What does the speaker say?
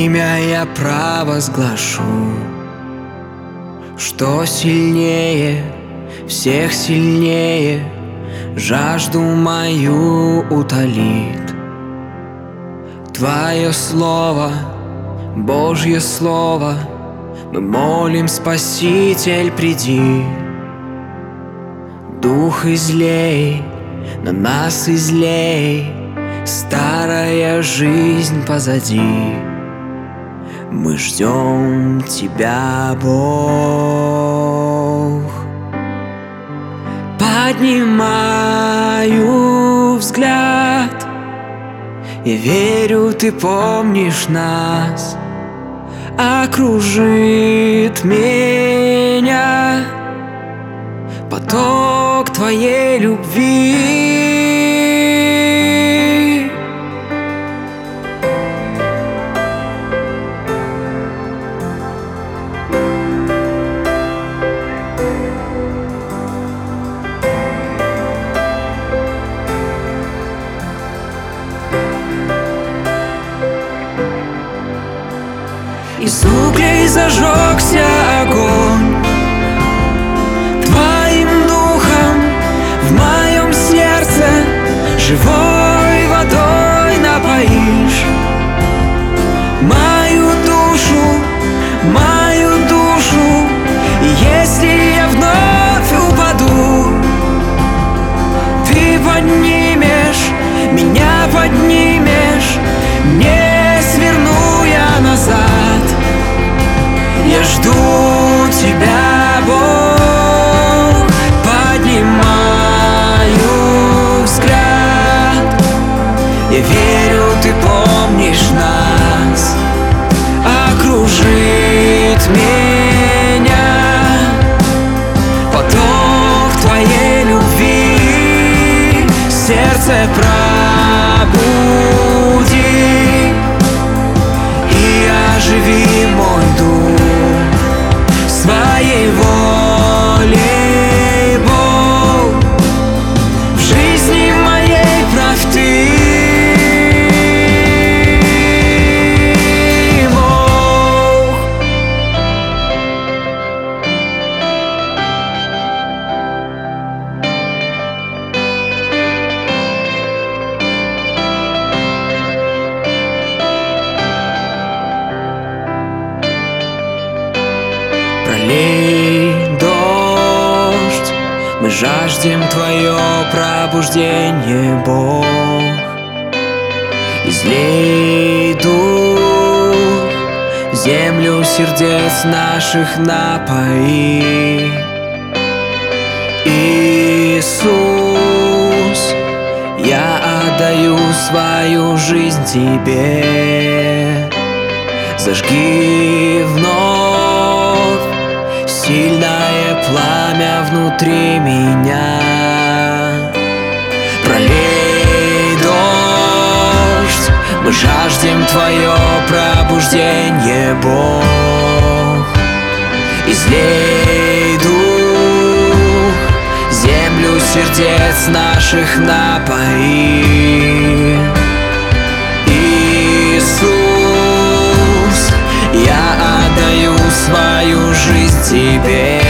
имя я провозглашу, что сильнее, всех сильнее, жажду мою утолит. Твое слово, Божье слово, мы молим, Спаситель, приди. Дух излей, на нас излей, старая жизнь позади. Мы ждем Тебя, Бог. Поднимаю взгляд, я верю, Ты помнишь нас. Окружит меня поток Твоей любви. Из углей зажегся огонь, Твоим духом в моем сердце живой водой напоишь мою душу, мою душу. И если я вновь упаду, Ты поднимешь, меня поднимешь, не сверну я назад. Я жду Тебя, Бог. Поднимаю взгляд, я верю, Ты помнишь нас. Окружит меня поток Твоей любви. Сердце пробуди и оживи мой дух. Своей волей, Бог, в жизни моей правь Ты, Бог. Пролей дождь, мы жаждем Твое пробуждение, Бог. Излей дух, землю сердец наших напои. Иисус, я отдаю свою жизнь Тебе. Зажги вновь сильное пламя внутри меня. Пролей дождь, мы жаждем Твое пробуждение, Бог. Излей дух, землю сердец наших напои. Иисус, я отдаю свою жизнь Тебе.